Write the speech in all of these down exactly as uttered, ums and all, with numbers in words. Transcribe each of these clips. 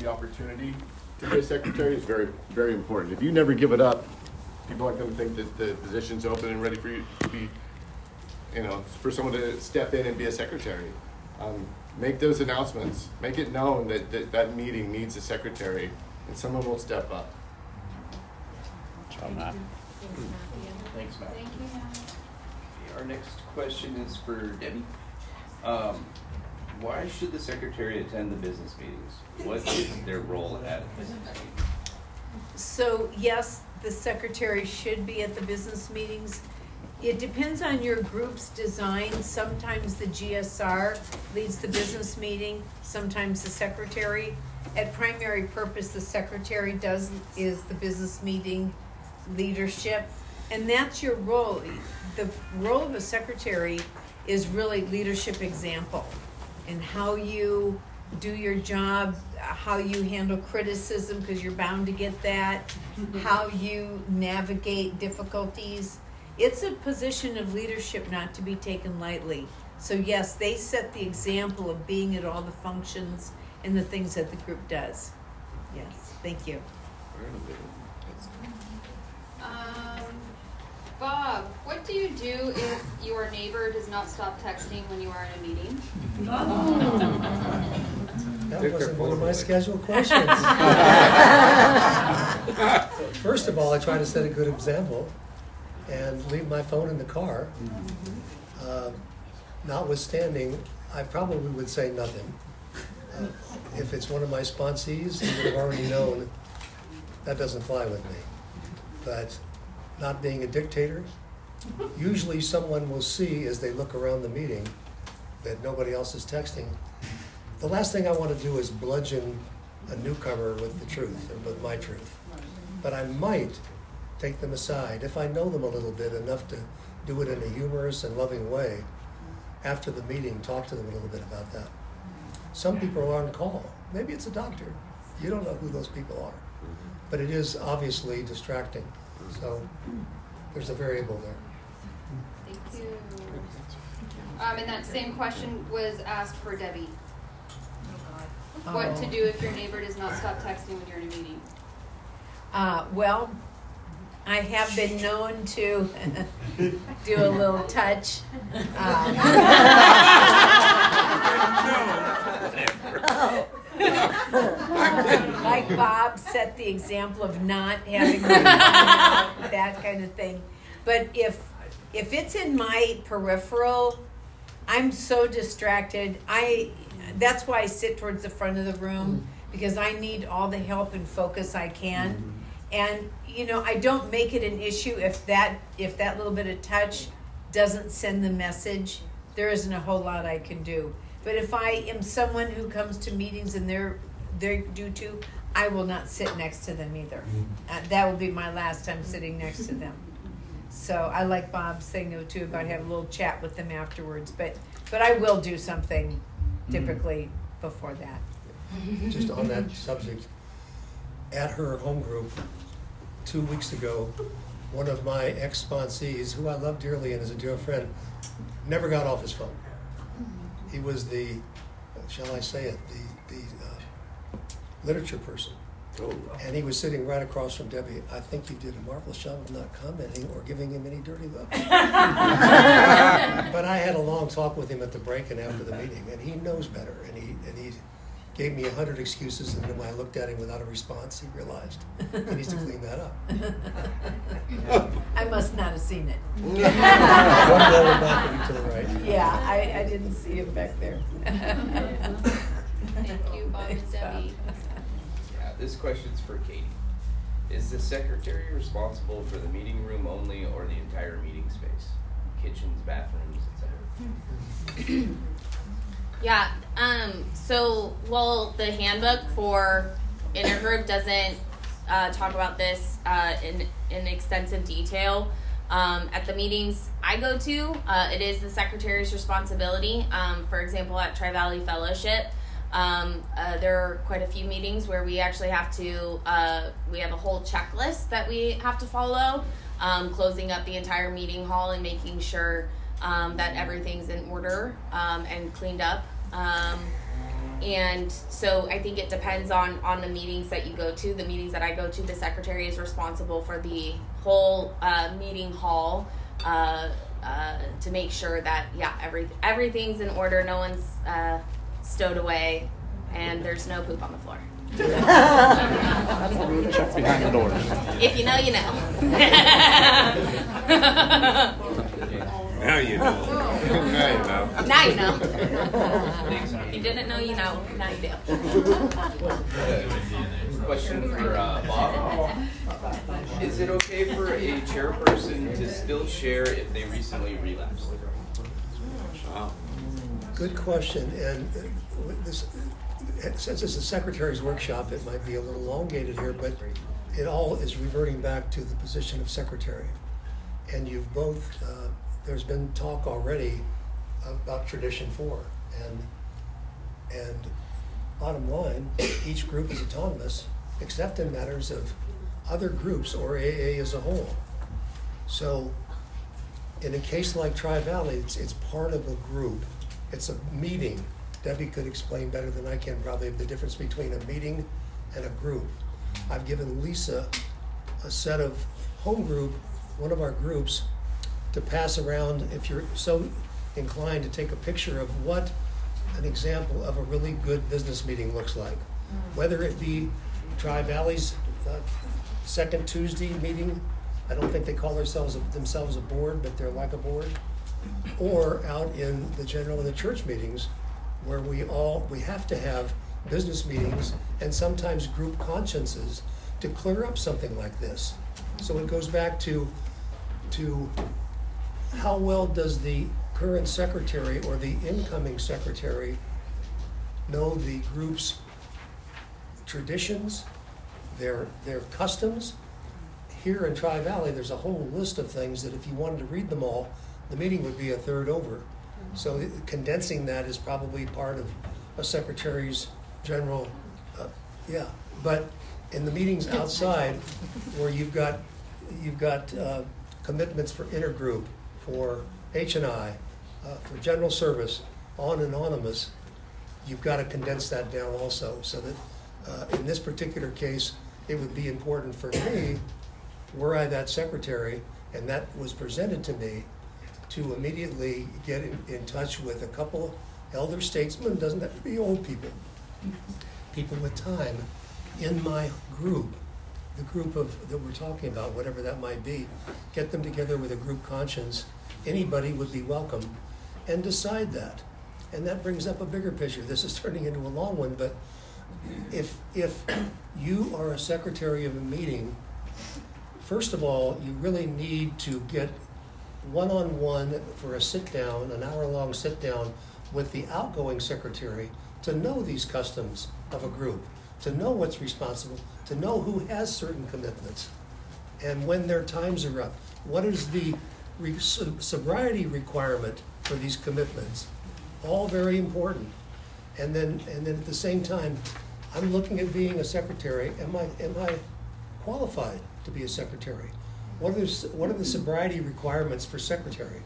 the opportunity to be a secretary is very, very important. If you never give it up, people aren't going to think that the position's open and ready for you to be, you know, for someone to step in and be a secretary. Um, make those announcements. Make it known that, that that meeting needs a secretary, and someone will step up. Thank Matt. Thanks, Matt. Thank you, Matt. Our next question is for Debbie. Um, why should the secretary attend the business meetings? What is their role at a business meeting? So yes, the secretary should be at the business meetings. It depends on your group's design. Sometimes the G S R leads the business meeting, sometimes the secretary. At primary purpose, the secretary does is the business meeting leadership, and that's your role. The role of a secretary is really leadership example and how you do your job, how you handle criticism, because you're bound to get that, how you navigate difficulties. It's a position of leadership not to be taken lightly. So yes, they set the example of being at all the functions and the things that the group does. Yes, thank you. Um, Bob, what do you do if your neighbor does not stop texting when you are in a meeting? That wasn't one of my scheduled questions. First of all, I try to set a good example and leave my phone in the car. Uh, notwithstanding, I probably would say nothing. Uh, if it's one of my sponsees, you would have already known that doesn't fly with me. But not being a dictator, usually someone will see as they look around the meeting that nobody else is texting. The last thing I want to do is bludgeon a newcomer with the truth, or with my truth. But I might take them aside, if I know them a little bit, enough to do it in a humorous and loving way. After the meeting, talk to them a little bit about that. Some people are on call. Maybe it's a doctor. You don't know who those people are. But it is obviously distracting. So there's a variable there. Thank you. Um, and that same question was asked for Debbie. What to do if your neighbor does not stop texting when you're in a meeting? Uh, well, I have been known to do a little touch. Um, like Bob set the example of not having that kind of thing. But if if it's in my peripheral, I'm so distracted. I that's why I sit towards the front of the room, because I need all the help and focus I can. And you know, I don't make it an issue if that if that little bit of touch doesn't send the message. There isn't a whole lot I can do. But if I am someone who comes to meetings and they're they're due to, I will not sit next to them either. Uh, that will be my last time sitting next to them. So I like Bob's thing though too about having a little chat with them afterwards. But but I will do something typically before that. Just on that subject, at her home group two weeks ago, one of my ex-sponsees, who I love dearly and is a dear friend, never got off his phone. He was the, shall I say it, the, the uh, literature person. Oh. And he was sitting right across from Debbie. I think you did a marvelous job of not commenting or giving him any dirty looks. But I had a long talk with him at the break and after the meeting, and he knows better. And he and he gave me a hundred excuses, and then when I looked at him without a response, he realized he needs to clean that up. I must not have seen it. One lower balcony to the right. Yeah, I, I didn't see it back there. Thank you, Bob and Debbie. Yeah, this question's for Katie. Is the secretary responsible for the meeting room only or the entire meeting space? Kitchens, bathrooms, et cetera? Yeah, um, so, well, the handbook for intergroup doesn't uh, talk about this uh, in, in extensive detail. Um, at the meetings I go to, uh, it is the secretary's responsibility. Um, for example, at Tri-Valley Fellowship, um, uh, there are quite a few meetings where we actually have to, uh, we have a whole checklist that we have to follow, um, closing up the entire meeting hall and making sure Um, that everything's in order um, and cleaned up. Um, and so I think it depends on, on the meetings that you go to. The meetings that I go to, the secretary is responsible for the whole uh, meeting hall uh, uh, to make sure that, yeah, every, everything's in order, no one's uh, stowed away, and there's no poop on the floor. Check behind the doors. If you know, you know. Now you know. Now you know. Now you know. If you didn't know, you know. Now you do. Question for uh, Bob. Is it okay for a chairperson to still share if they recently relapsed? Good question, and uh, this, since it's a secretary's workshop, it might be a little elongated here, but it all is reverting back to the position of secretary. And you've both, uh, there's been talk already about tradition four, and and bottom line, each group is autonomous, except in matters of other groups or A A as a whole. So, in a case like Tri-Valley, it's, it's part of a group. It's a meeting. Debbie could explain better than I can probably the difference between a meeting and a group. I've given Lisa a set of home group, one of our groups, to pass around if you're so inclined to take a picture of what an example of a really good business meeting looks like. Whether it be Tri-Valley's uh, second Tuesday meeting, I don't think they call themselves a, themselves a board, but they're like a board, or out in the general and the church meetings, where we all, we have to have business meetings and sometimes group consciences to clear up something like this. So it goes back to, to how well does the current secretary or the incoming secretary know the group's traditions, their, their customs. Here in Tri-Valley, there's a whole list of things that if you wanted to read them all, the meeting would be a third over. So it, condensing that is probably part of a secretary's general, uh, yeah. But in the meetings outside, where you've got you've got uh, commitments for intergroup, for H and I, uh, for general service, on anonymous, you've got to condense that down also. So that uh, in this particular case, it would be important for me, were I that secretary, and that was presented to me, to immediately get in, in touch with a couple elder statesmen, doesn't have to be old people, people with time, in my group, the group of that we're talking about, whatever that might be, get them together with a group conscience, anybody would be welcome, and decide that. And that brings up a bigger picture. This is turning into a long one, but if if you are a secretary of a meeting, first of all, you really need to get one-on-one for a sit-down, an hour-long sit-down with the outgoing secretary to know these customs of a group, to know what's responsible, to know who has certain commitments, and when their times are up. What is the re- sobriety requirement for these commitments? All very important. And then, and then at the same time, I'm looking at being a secretary. Am I, am I qualified to be a secretary? What are, the, what are the sobriety requirements for secretary?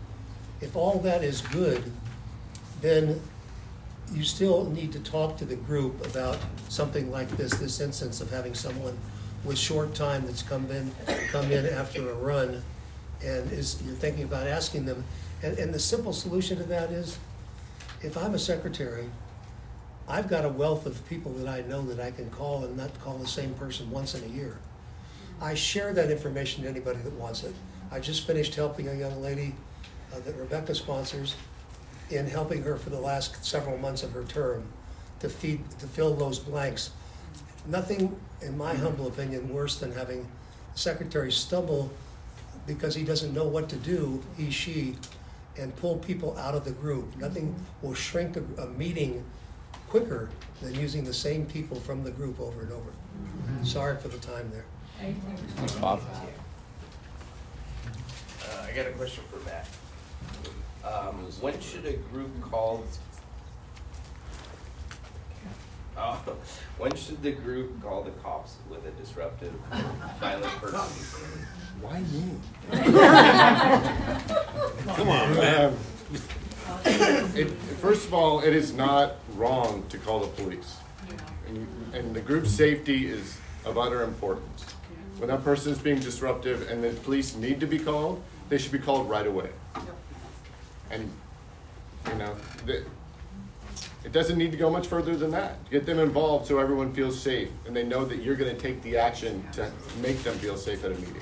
If all that is good, then you still need to talk to the group about something like this, this instance of having someone with short time that's come in, come in after a run, and is you're thinking about asking them. And, and the simple solution to that is, if I'm a secretary, I've got a wealth of people that I know that I can call and not call the same person once in a year. I share that information to anybody that wants it. I just finished helping a young lady uh, that Rebecca sponsors in helping her for the last several months of her term to feed, to fill those blanks. Nothing, in my humble opinion, worse than having the secretary stumble because he doesn't know what to do, he, she, and pull people out of the group. Nothing will shrink a, a meeting quicker than using the same people from the group over and over. Mm-hmm. Sorry for the time there. Thanks, Bob. Uh, I got a question for Matt. Um, when should a group call? Uh, when should the group call the cops with a disruptive, violent person? Why me? Come on, man. it, first of all, it is not wrong to call the police. And, you, and the group safety is of utter importance. When that person is being disruptive and the police need to be called, they should be called right away. And, you know, the, it doesn't need to go much further than that. Get them involved so everyone feels safe and they know that you're going to take the action to make them feel safe at a meeting.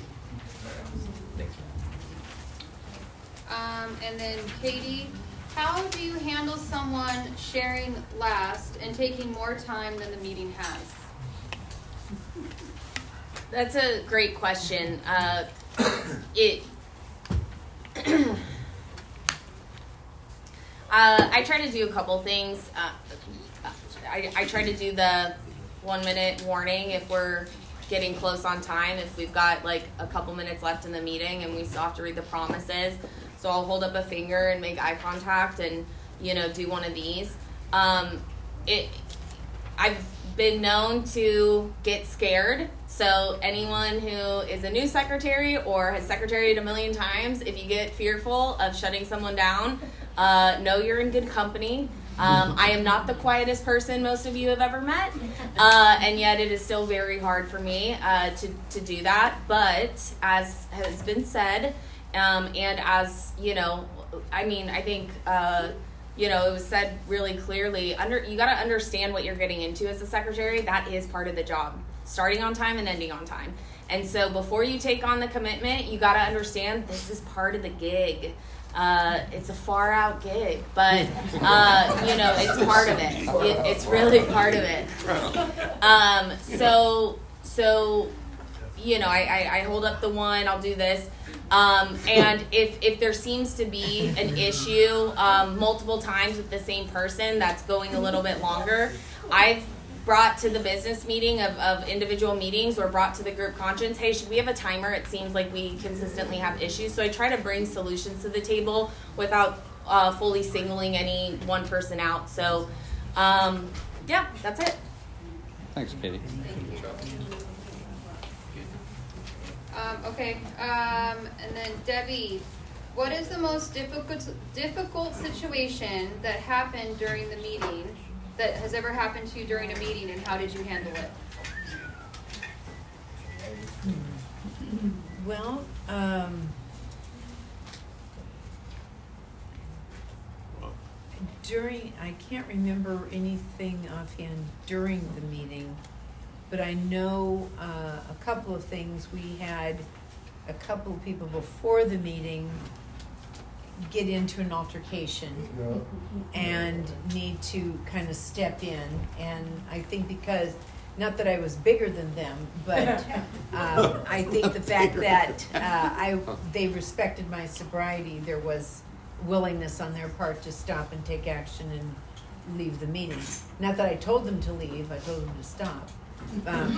Um, and then Katie, how do you handle someone sharing last and taking more time than the meeting has? That's a great question. Uh, it. uh, I try to do a couple things. Uh, I, I try to do the one minute warning if we're getting close on time, if we've got like a couple minutes left in the meeting and we still have to read the promises. So I'll hold up a finger and make eye contact and, you know, do one of these. Um, it, I've been known to get scared. So anyone who is a new secretary or has secretaried a million times, if you get fearful of shutting someone down, uh, know you're in good company. Um, I am not the quietest person most of you have ever met, uh, and yet it is still very hard for me uh, to, to do that. But as has been said, um, and as, you know, I mean, I think, uh, you know, it was said really clearly, under you got to understand what you're getting into as a secretary. That is part of the job, starting on time and ending on time. And so before you take on the commitment, you got to understand this is part of the gig. Uh, it's a far out gig, but, uh, you know, it's part of it. it. It's really part of it. Um, so, so, you know, I, I, I hold up the one, I'll do this. Um, and if, if there seems to be an issue um, multiple times with the same person that's going a little bit longer, I've brought to the business meeting of, of individual meetings or brought to the group conscience, hey, should we have a timer? It seems like we consistently have issues. So I try to bring solutions to the table without uh, fully singling any one person out. So, um, yeah, that's it. Thanks, Katie. Um, okay, um, and then Debbie, what is the most difficult difficult situation that happened during the meeting, that has ever happened to you during a meeting, and how did you handle it? Well, um, during, I can't remember anything offhand during the meeting, but I know uh, a couple of things. We had a couple of people before the meeting get into an altercation and need to kind of step in. And I think because, not that I was bigger than them, but um, I think the fact that uh, I they respected my sobriety, there was willingness on their part to stop and take action and leave the meeting. Not that I told them to leave, I told them to stop. Um,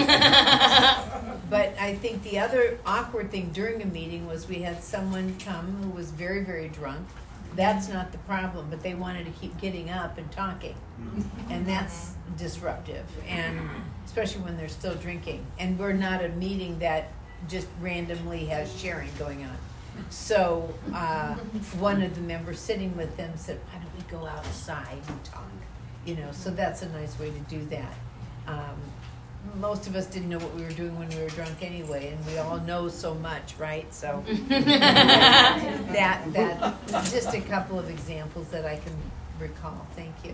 but I think the other awkward thing during a meeting was we had someone come who was very, very drunk. That's not the problem, but they wanted to keep getting up and talking. And that's disruptive, and especially when they're still drinking. And we're not a meeting that just randomly has sharing going on. So uh, one of the members sitting with them said, why don't we go outside and talk? You know, so that's a nice way to do that. Um, most of us didn't know what we were doing when we were drunk anyway, and we all know so much, right? So that that just a couple of examples that I can recall. Thank you.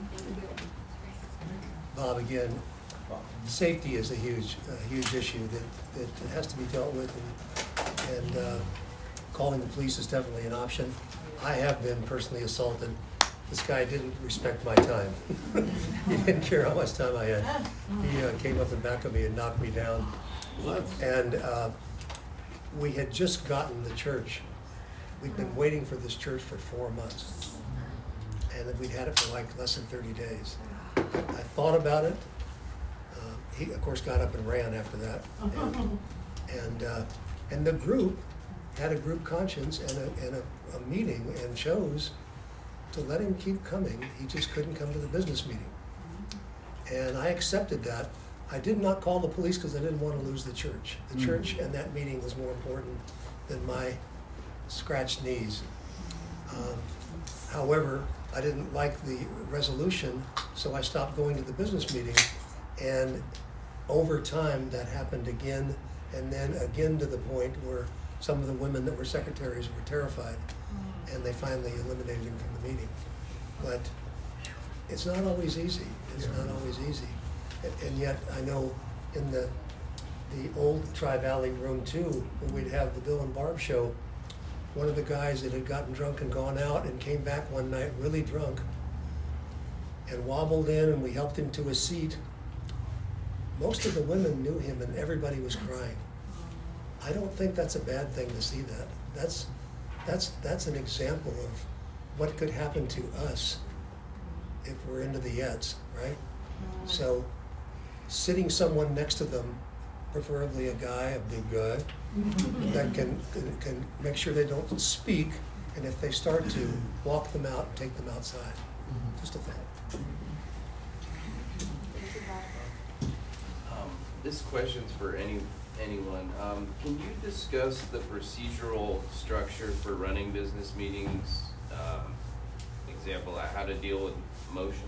Bob, again, safety is a huge, a huge issue that, that has to be dealt with, and, and uh, calling the police is definitely an option. I have been personally assaulted. This guy didn't respect my time. He didn't care how much time I had. He uh, came up the back of me and knocked me down. What? And uh, we had just gotten the church. We'd been waiting for this church for four months. And we'd had it for like less than thirty days. I thought about it. Uh, he, of course, got up and ran after that. And, and, uh, and the group had a group conscience and a, and a, a meeting and chose to let him keep coming. He just couldn't come to the business meeting. And I accepted that. I did not call the police because I didn't want to lose the church. The mm-hmm. church and that meeting was more important than my scratched knees. Um, However, I didn't like the resolution, so I stopped going to the business meeting. And over time, that happened again, and then again to the point where some of the women that were secretaries were terrified, and they finally eliminated him from the meeting. But it's not always easy. It's not always easy. And, and yet, I know in the the old Tri-Valley room too, when we'd have the Bill and Barb show, one of the guys that had gotten drunk and gone out and came back one night really drunk and wobbled in, and we helped him to his seat. Most of the women knew him and everybody was crying. I don't think that's a bad thing to see that. That's, that's, that's an example of what could happen to us if we're into the Eds, right? So sitting someone next to them, preferably a guy, a big guy, that can, can can make sure they don't speak, and if they start to, walk them out and take them outside. Just a thought. Um, this question's for any anyone. Um, can you discuss the procedural structure for running business meetings? Um, example, uh, how to deal with motions?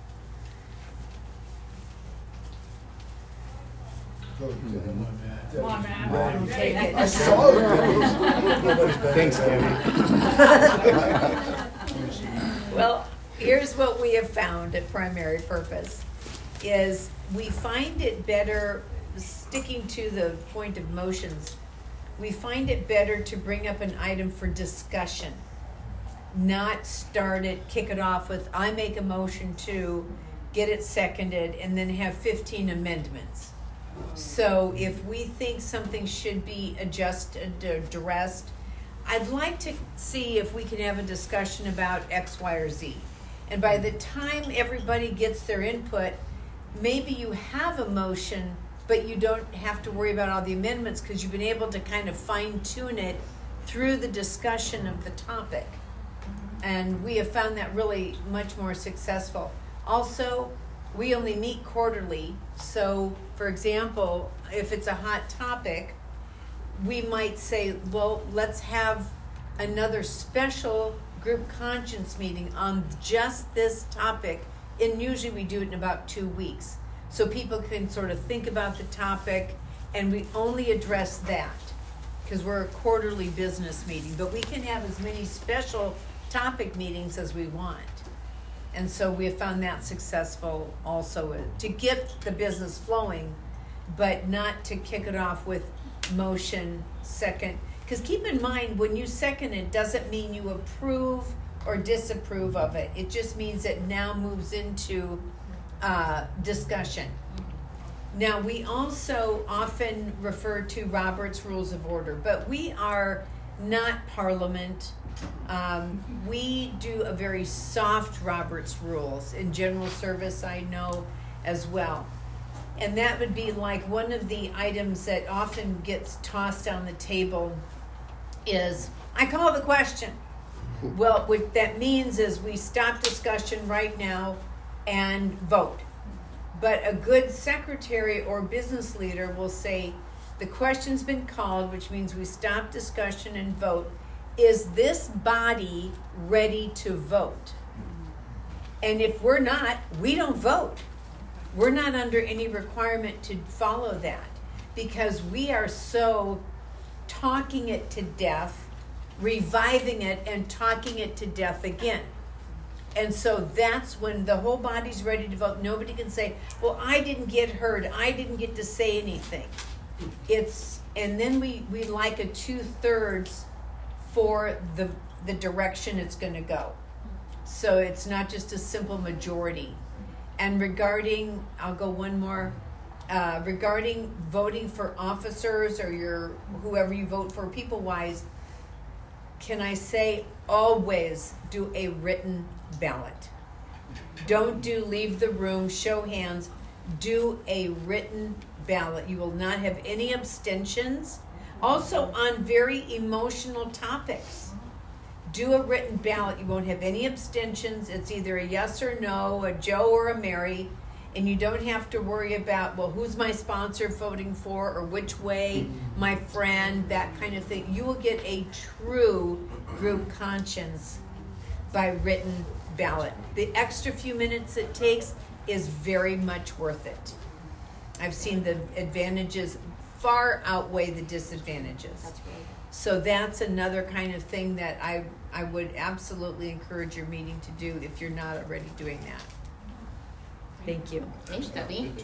Come on, man. Take it. I saw it. Nobody's better. Thanks, Tammy. Well, here's what we have found at Primary Purpose, is we find it better, sticking to the point of motions, we find it better to bring up an item for discussion, not start it, kick it off with, I make a motion to, get it seconded, and then have fifteen amendments. So if we think something should be adjusted, addressed, I'd like to see if we can have a discussion about X, Y, or Z. And by the time everybody gets their input, maybe you have a motion, but you don't have to worry about all the amendments because you've been able to kind of fine tune it through the discussion of the topic. And we have found that really much more successful. Also, we only meet quarterly, so for example, if it's a hot topic, we might say, well, let's have another special group conscience meeting on just this topic, and usually we do it in about two weeks. So people can sort of think about the topic, and we only address that, because we're a quarterly business meeting, but we can have as many special topic meetings as we want. And so we have found that successful also, to get the business flowing, but not to kick it off with motion second. Because keep in mind, when you second it, doesn't mean you approve or disapprove of it. It just means it now moves into uh, discussion. Now, we also often refer to Robert's Rules of Order, but we are not Parliament. Um, we do a very soft Robert's Rules. In general service, I know as well. And that would be like one of the items that often gets tossed on the table is, I call the question. Well, what that means is we stop discussion right now and vote. But a good secretary or business leader will say, the question's been called, which means we stop discussion and vote. Is this body ready to vote? And if we're not, we don't vote. We're not under any requirement to follow that, because we are so talking it to death, reviving it, and talking it to death again. And so that's when the whole body's ready to vote. Nobody can say, well, I didn't get heard. I didn't get to say anything. It's, and then we, we like a two-thirds for the the direction it's going to go. So it's not just a simple majority. And regarding, I'll go one more, uh, regarding voting for officers or your whoever you vote for, people-wise, can I say always do a written ballot. Don't do leave the room, show hands. Do a written ballot. You will not have any abstentions. Also, on very emotional topics, do a written ballot. You won't have any abstentions. It's either a yes or no, a Joe or a Mary, and you don't have to worry about, well, who's my sponsor voting for, or which way, my friend, that kind of thing. You will get a true group conscience by written ballot. The extra few minutes it takes is very much worth it. I've seen the advantages far outweigh the disadvantages. That's really good. So that's another kind of thing that I, I would absolutely encourage your meeting to do if you're not already doing that. Thank you. Thanks, Debbie.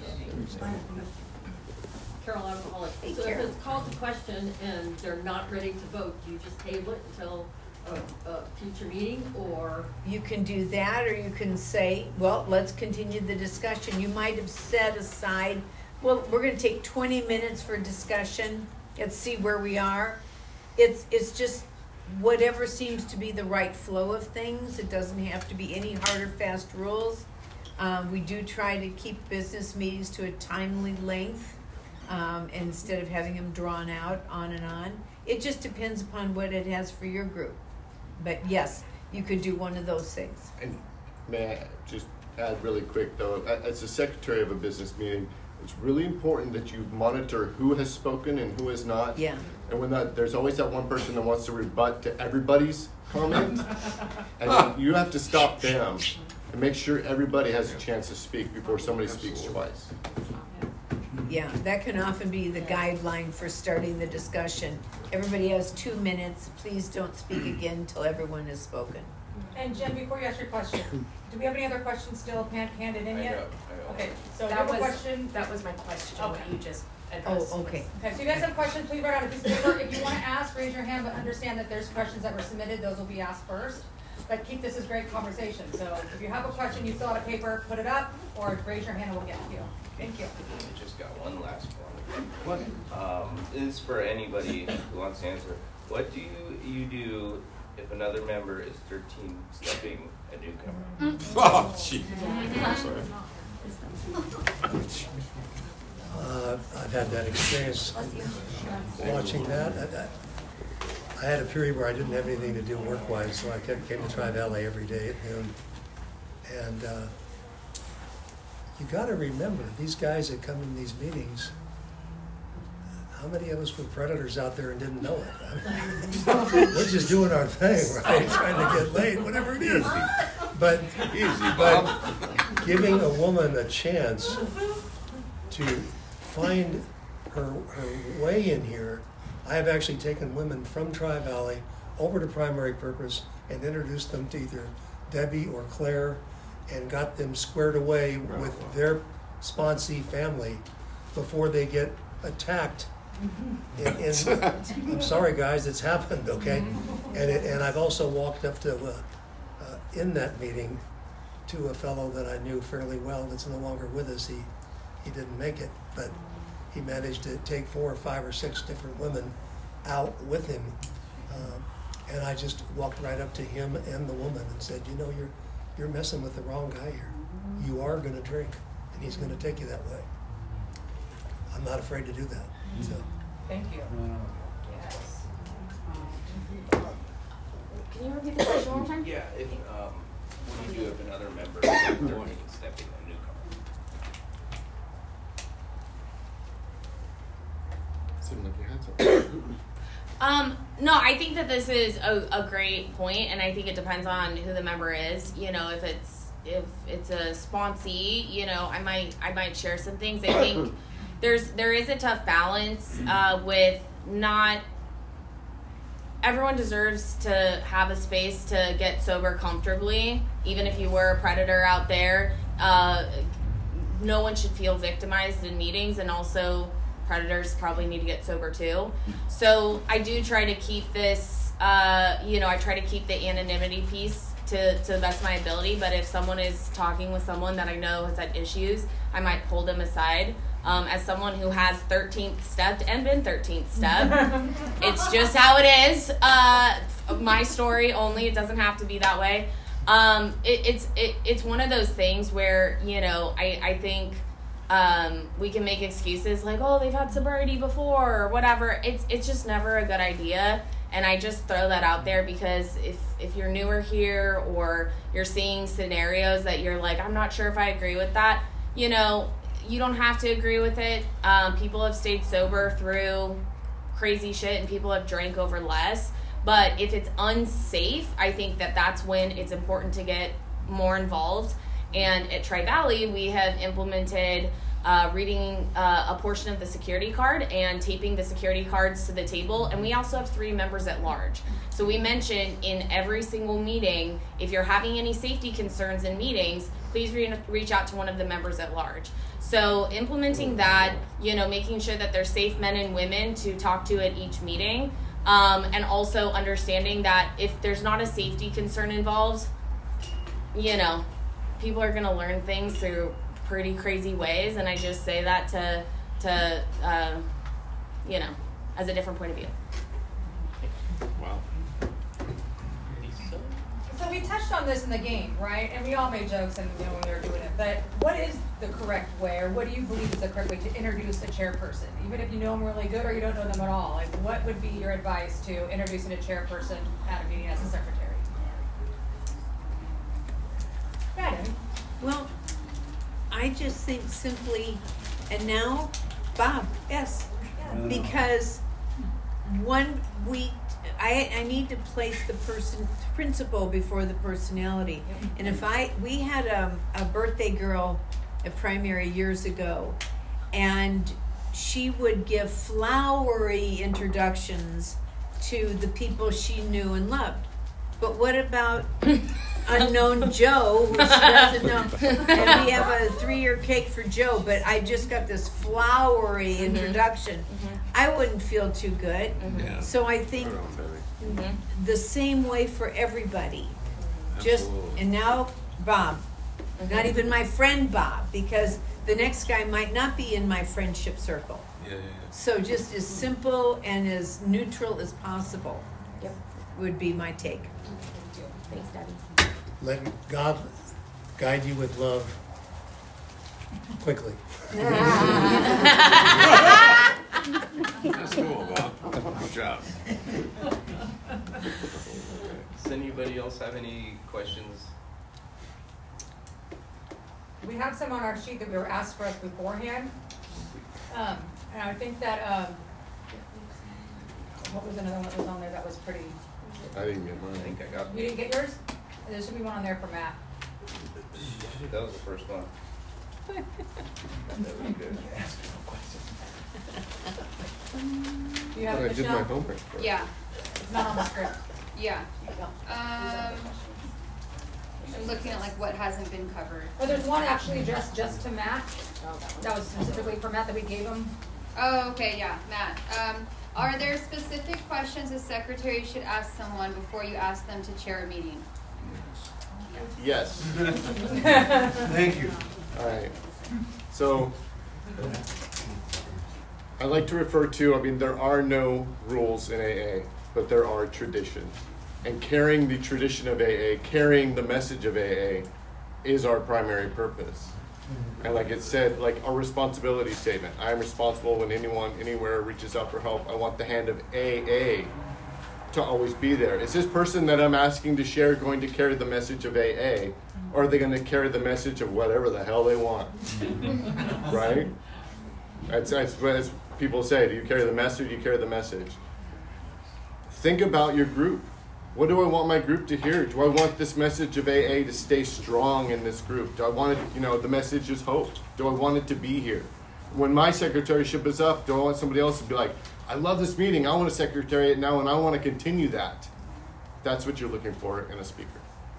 Carol Alcoholic. Hey, So if Carol. it's called to question and they're not ready to vote, do you just table it until a, a future meeting, or? You can do that, or you can say, well, let's continue the discussion. You might have set aside, well, we're gonna take twenty minutes for discussion. Let's see where we are. It's, it's just whatever seems to be the right flow of things. It doesn't have to be any hard or fast rules. Um, we do try to keep business meetings to a timely length, um, instead of having them drawn out on and on. It just depends upon what it has for your group. But yes, you could do one of those things. And may I just add really quick though, a- as the secretary of a business meeting, it's really important that you monitor who has spoken and who has not. Yeah. And when that, there's always that one person that wants to rebut to everybody's comment, and then you have to stop them and make sure everybody has a chance to speak before somebody speaks twice. Yeah, that can often be the guideline for starting the discussion. Everybody has two minutes. Please don't speak again until everyone has spoken. And Jen, before you ask your question, do we have any other questions still hand- handed in I yet? know, I know. Okay, so if you That have a was, question. that was my question, what Okay. you just addressed. Oh, okay. Okay, so you guys have questions, please write out a piece of paper. If you want to ask, raise your hand, but understand that there's questions that were submitted, those will be asked first. But keep this as great conversation. So if you have a question, you fill out a paper, put it up, or raise your hand and we'll get to you. Thank you. I just got one last one. Um, this is for anybody who wants to answer. What do you, you do if another member is thirteen stepping a newcomer? Oh, gee. I'm sorry. Uh, I've had that experience watching that. I, I- I had a period where I didn't have anything to do work-wise, so I kept, came to Tri-Valley every day at noon. And uh, you gotta remember, these guys that come in these meetings, how many of us were predators out there and didn't know it? I mean, we're just doing our thing, right? Trying to get laid, whatever it is. But, Easy, but Bob. giving a woman a chance to find her, her way in here. I have actually taken women from Tri-Valley over to Primary Purpose and introduced them to either Debbie or Claire and got them squared away with their sponsee family before they get attacked. And, and I'm sorry, guys, it's happened, okay? And it, and I've also walked up to, uh, uh, in that meeting, to a fellow that I knew fairly well that's no longer with us. He, he didn't make it, but he managed to take four or five or six different women out with him. Um, and I just walked right up to him and the woman and said, you know, you're, you're messing with the wrong guy here. You are gonna drink, and he's gonna take you that way. I'm not afraid to do that, so. Thank you. Yes. Can you repeat the question one more time? Yeah, if, um, what do you do if another member is thirteen stepping a newcomer? Seemed like you had something. Um, no, I think that this is a, a great point, and I think it depends on who the member is. You know, if it's if it's a sponsee, you know, I might I might share some things. I think there's there is a tough balance uh, with not everyone deserves to have a space to get sober comfortably, even if you were a predator out there. Uh, no one should feel victimized in meetings, and also predators probably need to get sober too. So I do try to keep this, uh, you know, I try to keep the anonymity piece to, to the best of my ability. But if someone is talking with someone that I know has had issues, I might pull them aside. Um, as someone who has thirteenth stepped and been thirteenth stepped, it's just how it is. Uh, my story only. It doesn't have to be that way. Um, it, it's it, it's one of those things where, you know, I, I think um, we can make excuses like, oh, they've had sobriety before or whatever. It's it's just never a good idea. And I just throw that out there because if, if you're newer here or you're seeing scenarios that you're like, I'm not sure if I agree with that, you know, you don't have to agree with it. Um, people have stayed sober through crazy shit and people have drank over less. But if it's unsafe, I think that that's when it's important to get more involved. And at Tri-Valley, we have implemented uh, reading uh, a portion of the security card and taping the security cards to the table. And we also have three members at large. So we mention in every single meeting, if you're having any safety concerns in meetings, please re- reach out to one of the members at large. So implementing that, you know, making sure that there's safe men and women to talk to at each meeting, um, and also understanding that if there's not a safety concern involved, you know, people are going to learn things through pretty crazy ways, and I just say that to, to uh, you know, as a different point of view. Wow. So we touched on this in the game, right? And we all made jokes and, you know, when we were doing it. But what is the correct way, or what do you believe is the correct way to introduce a chairperson? Even if you know them really good or you don't know them at all, like what would be your advice to introducing a chairperson at a meeting as a secretary? Madam? Well, I just think simply, and now, Bob, yes, because one week, I, I need to place the person principle before the personality. And if I, we had a, a birthday girl at primary years ago, and she would give flowery introductions to the people she knew and loved. But what about unknown Joe, who she doesn't know? And we have a three-year cake for Joe, but I just got this flowery Mm-hmm. introduction. Mm-hmm. I wouldn't feel too good. Mm-hmm. Yeah. So I think Right on, baby. Mm-hmm. the same way for everybody. Just Absolutely. and now Bob, not even my friend Bob, because the next guy might not be in my friendship circle. Yeah, yeah, So just as simple and as neutral as possible Yep. would be my take. Thanks, Debbie. Let God guide you with love quickly. yeah. That's cool, Bob. Good job. Does anybody else have any questions? We have some on our sheet that we were asked for us beforehand. Um, and I think that, um, what was another one that was on there that was pretty, I didn't get I mine. think I got, you didn't get yours? There should be one on there for Matt. that was the first one. That was good. Do you have But I it, did my Michelle? homework first. Yeah, It's not on the script. yeah. Um, I'm looking at like what hasn't been covered. Well, there's one actually just, just to Matt. That was specifically for Matt that we gave him. Oh, okay, yeah, Matt. Um, are there specific questions a secretary should ask someone before you ask them to chair a meeting? Yes. Thank you. All right. So I like to refer to, I mean, there are no rules in A A, but there are traditions. And carrying the tradition of A A, carrying the message of A A is our primary purpose. And like it said, like our responsibility statement, I am responsible when anyone, anywhere reaches out for help. I want the hand of A A to always be there. Is this person that I'm asking to share going to carry the message of A A, or are they going to carry the message of whatever the hell they want? Right? That's, that's what as people say. Do you carry the message or do you carry the message? Think about your group. What do I want my group to hear? Do I want this message of A A to stay strong in this group? Do I want it, you know, the message is hope. Do I want it to be here? When my secretaryship is up, do I want somebody else to be like, I love this meeting, I want to secretariat now and I want to continue that? That's what you're looking for in a speaker.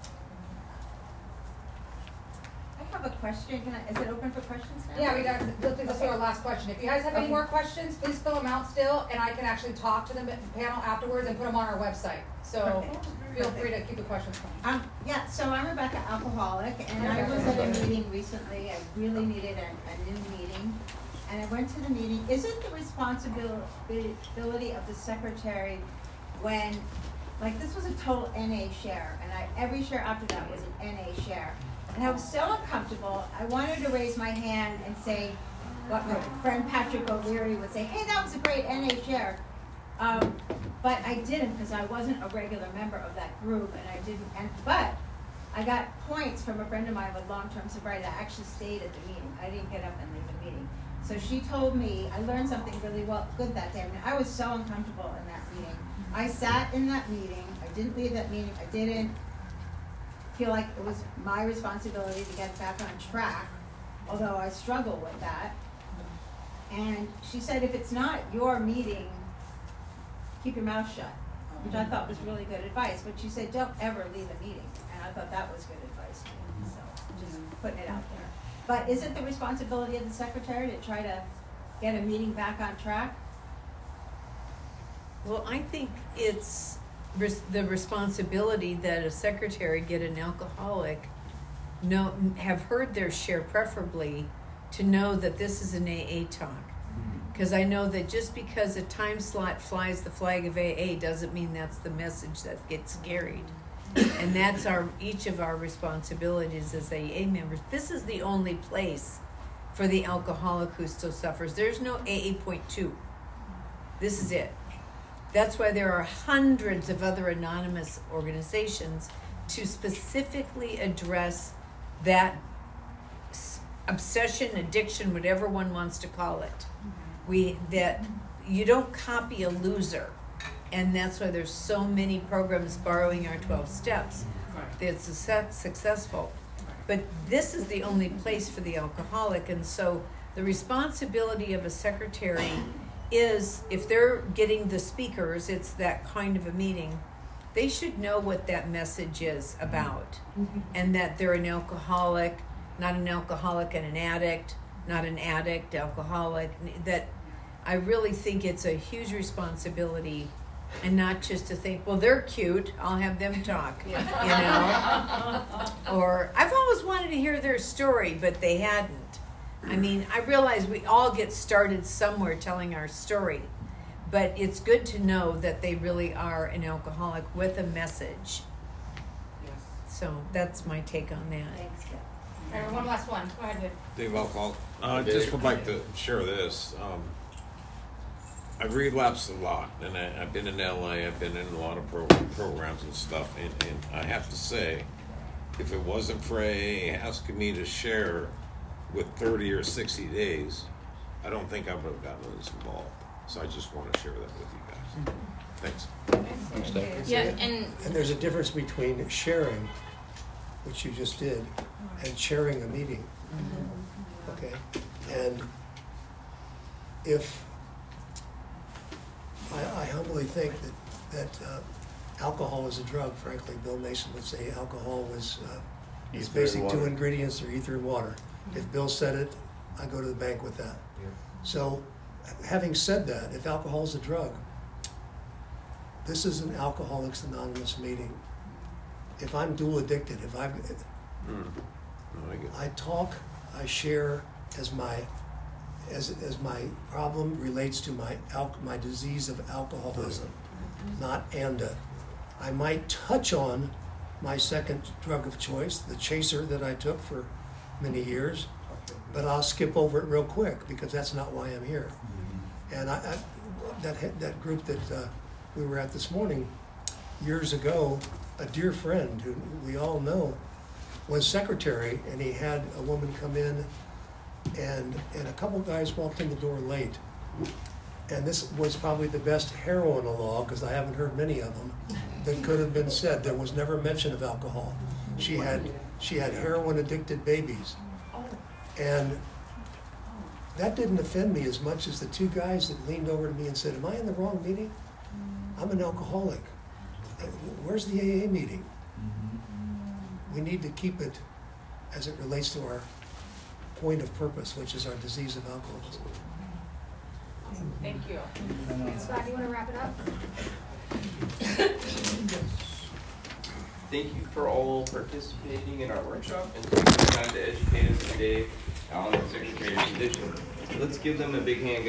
I have a question. Can I, is it open for questions now? Yeah, we got, this is our last question. If you guys have any more questions, please fill them out still, and I can actually talk to them at the panel afterwards and put them on our website. So Okay. feel free to keep the questions coming. Um, yeah, so I'm Rebecca, alcoholic, and I was at a meeting recently. I really needed a, a new meeting. And I went to the meeting. Is it the responsibility of the secretary when, like, this was a total N A share, and I, every share after that was an N A share. And I was so uncomfortable, I wanted to raise my hand and say what my friend Patrick O'Leary would say, hey, that was a great N A share. Um, but I didn't because I wasn't a regular member of that group, and I didn't, and, but I got points from a friend of mine with long-term sobriety that actually stayed at the meeting. I didn't get up and leave the meeting. So she told me, I learned something really well, good that day. I mean, I was so uncomfortable in that meeting. I sat in that meeting, I didn't leave that meeting, I didn't feel like it was my responsibility to get back on track, although I struggle with that. And she said, if it's not your meeting, keep your mouth shut, which I thought was really good advice. But she said, don't ever leave a meeting, and I thought that was good advice too. So just putting it out there. But is it the responsibility of the secretary to try to get a meeting back on track? Well, I think it's res- the responsibility that a secretary get an alcoholic, know, have heard their share preferably, to know that this is an A A talk. Because I know that just because a time slot flies the flag of A A doesn't mean that's the message that gets carried. And that's our each of our responsibilities as A A members. This is the only place for the alcoholic who still suffers. There's no A A point two. This is it. That's why there are hundreds of other anonymous organizations to specifically address that obsession, addiction, whatever one wants to call it. We that you don't copy a loser, and that's why there's so many programs borrowing our twelve steps. It's success, successful, but this is the only place for the alcoholic, and so the responsibility of a secretary is, if they're getting the speakers, it's that kind of a meeting, they should know what that message is about, and that they're an alcoholic, not an alcoholic and an addict, not an addict, alcoholic. That I really think it's a huge responsibility, and not just to think, well, they're cute, I'll have them talk, you know? Or, I've always wanted to hear their story, but they hadn't. I mean, I realize we all get started somewhere telling our story, but it's good to know that they really are an alcoholic with a message. Yes. So that's my take on that. Thanks, Deb. All right, one last one. Go ahead, Dave. Dave Alcohol. I just would like to share this. Um, I've relapsed a lot, and I, I've been in L A, I've been in a lot of pro- programs and stuff, and, and I have to say, if it wasn't for A A asking me to share with thirty or sixty days, I don't think I would have gotten this involved. So I just want to share that with you guys. Thanks. Thanks, Dave. Yeah, and And there's a difference between sharing, which you just did, and chairing a meeting. Okay? And if, I, I humbly think that, that uh, alcohol is a drug, frankly, Bill Mason would say alcohol was, uh, its Ether and basic two water. ingredients are ether and water. If Bill said it, I go to the bank with that. So, having said that, if alcohol is a drug, this is an Alcoholics Anonymous meeting. If I'm dual addicted, if I've, Mm. No, I get it. I talk, I share as my, as as my problem relates to my al- my disease of alcoholism, not ANDA. I might touch on my second drug of choice, the chaser that I took for many years, but I'll skip over it real quick because that's not why I'm here. And I, I that that group that uh, we were at this morning, years ago, a dear friend who we all know was secretary, and he had a woman come in, and and a couple guys walked in the door late, and this was probably the best heroinologue, because I haven't heard many of them, that could have been said. There was never mention of alcohol. She had she had heroin addicted babies, and that didn't offend me as much as the two guys that leaned over to me and said, "Am I in the wrong meeting? I'm an alcoholic. Where's the A A meeting?" We need to keep it as it relates to our point of purpose, which is our disease of alcoholism. Awesome. Thank you. Scott, do you want to wrap it up? Thank you for all participating in our workshop and taking the time to educate us today on the Secretary's position. Let's give them a big hand.